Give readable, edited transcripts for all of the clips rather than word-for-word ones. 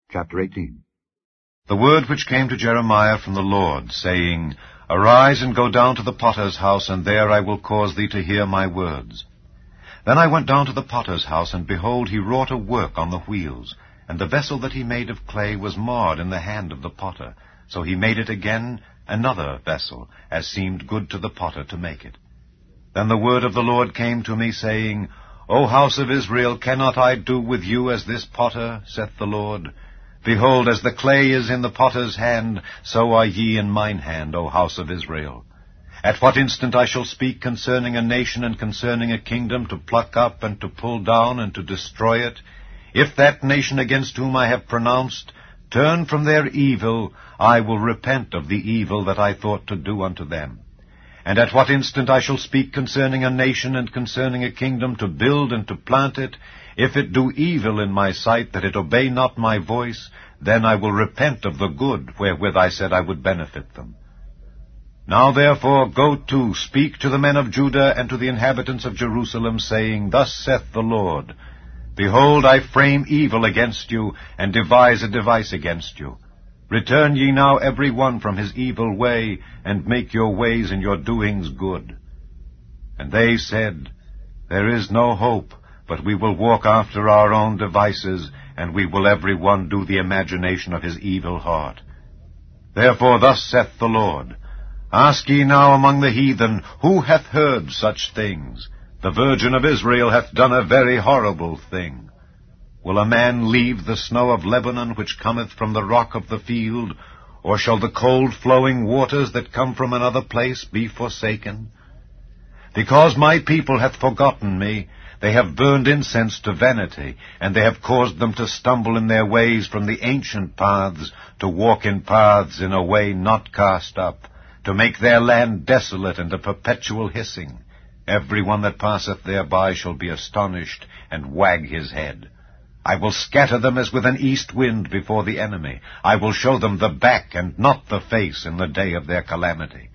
Chapter 18. The word which came to Jeremiah from the Lord, saying, Arise and go down to the potter's house, and there I will cause thee to hear my words. Then I went down to the potter's house, and behold, he wrought a work on the wheels, and the vessel that he made of clay was marred in the hand of the potter. So he made it again another vessel, as seemed good to the potter to make it. Then the word of the Lord came to me, saying, O house of Israel, cannot I do with you as this potter, saith the Lord? Behold, as the clay is in the potter's hand, so are ye in mine hand, O house of Israel. At what instant I shall speak concerning a nation and concerning a kingdom, to pluck up and to pull down and to destroy it, if that nation against whom I have pronounced turn from their evil, I will repent of the evil that I thought to do unto them. And at what instant I shall speak concerning a nation and concerning a kingdom, to build and to plant it, if it do evil in my sight, that it obey not my voice, then I will repent of the good wherewith I said I would benefit them. Now therefore go to, speak to the men of Judah and to the inhabitants of Jerusalem, saying, Thus saith the Lord, Behold, I frame evil against you, and devise a device against you. Return ye now every one from his evil way, and make your ways and your doings good. And they said, There is no hope, but we will walk after our own devices, and we will every one do the imagination of his evil heart. Therefore thus saith the Lord, Ask ye now among the heathen, who hath heard such things? The Virgin of Israel hath done a very horrible thing. Will a man leave the snow of Lebanon, which cometh from the rock of the field? Or shall the cold flowing waters that come from another place be forsaken? Because my people hath forgotten me, they have burned incense to vanity, and they have caused them to stumble in their ways from the ancient paths, to walk in paths in a way not cast up, to make their land desolate and a perpetual hissing. Every one that passeth thereby shall be astonished, and wag his head. I will scatter them as with an east wind before the enemy. I will show them the back and not the face in the day of their calamity.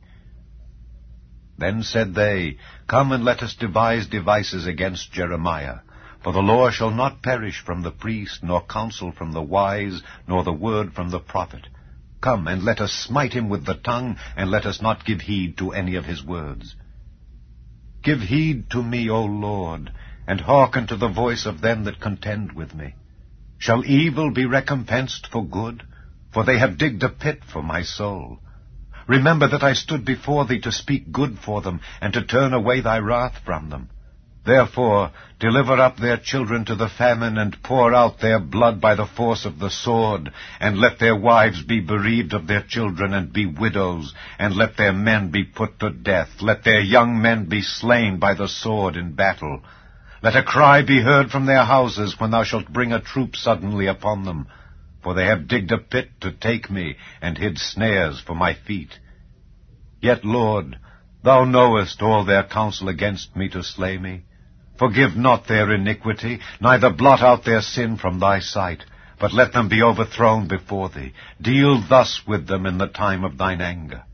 Then said they, Come and let us devise devices against Jeremiah. For the law shall not perish from the priest, nor counsel from the wise, nor the word from the prophet. Come and let us smite him with the tongue, and let us not give heed to any of his words. Give heed to me, O Lord, and hearken to the voice of them that contend with me. Shall evil be recompensed for good? For they have digged a pit for my soul. Remember that I stood before thee to speak good for them, and to turn away thy wrath from them. Therefore deliver up their children to the famine, and pour out their blood by the force of the sword, and let their wives be bereaved of their children, and be widows, and let their men be put to death. Let their young men be slain by the sword in battle. Let a cry be heard from their houses when thou shalt bring a troop suddenly upon them. For they have digged a pit to take me, and hid snares for my feet. Yet, Lord, thou knowest all their counsel against me to slay me. Forgive not their iniquity, neither blot out their sin from thy sight, but let them be overthrown before thee. Deal thus with them in the time of thine anger.